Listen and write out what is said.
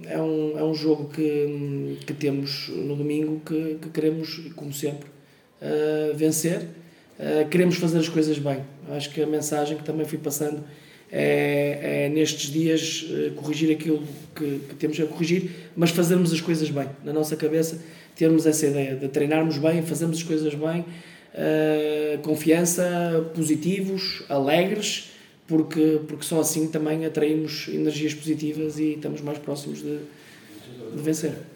é um jogo que temos no domingo que queremos, como sempre, vencer. Queremos fazer as coisas bem. Acho que a mensagem que também fui passando é nestes dias corrigir aquilo que temos a corrigir, mas fazermos as coisas bem. Na nossa cabeça, termos essa ideia de treinarmos bem, fazermos as coisas bem, confiança, positivos, alegres, porque só assim também atraímos energias positivas e estamos mais próximos de vencer.